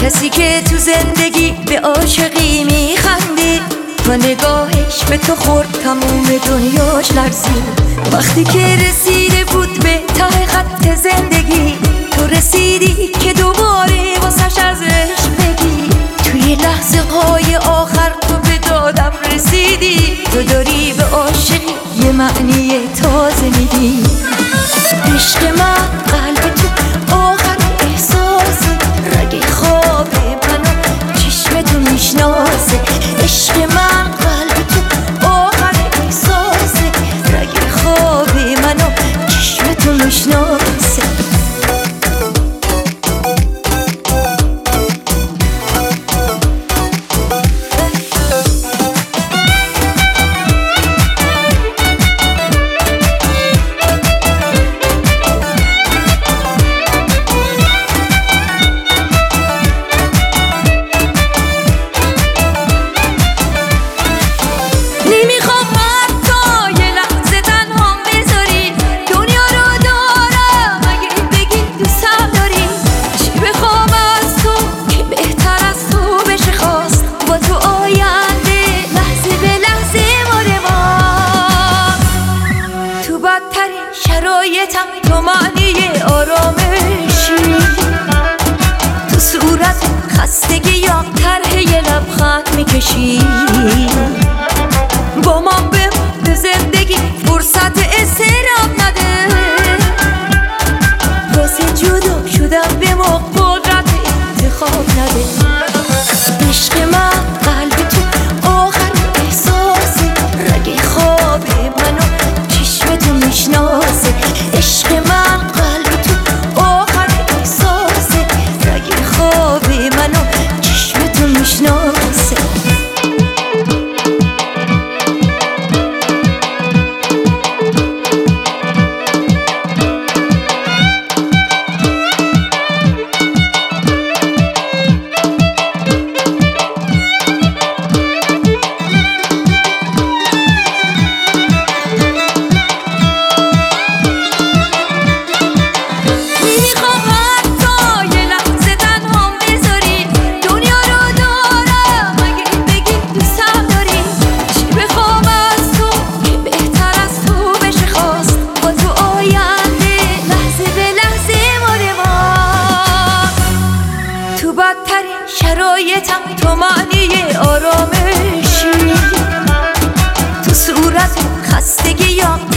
کسی که تو زندگی به عاشقی میخنده، با نگاهش به تو خورد تموم دنیاش لرزید. وقتی که رسیده بود به ته خط زندگی، تو رسیدی که دوباره واسش ازش بگی. توی لحظه های آخر تو به دادم رسیدی، تو داری به عاشقی یه معنی تازه میدی. عشق من قلب تو آخر احساسه، رگ خواب منو چشم تو میشناسه. عشق من قلب تو آخر احساسه، رگ خواب منو چشم تو میشناسه. شرایطم تو معنی آرامشی، تو صورت خستگی یا طرح یه لبخند میکشی. با من به زندگی فرصت استراب نده، واسه جدا شدم به ما قدرت انتخاب نده. عشق من قلب تو آخر احساسه، رگ خواب منو چشم تو میشناسه. عشق من قلب تو آخر احساسه، رگ خواب منو چشم تو میشناسه. شرایطم تو معنی آرامشی، تو صورت خستگی یا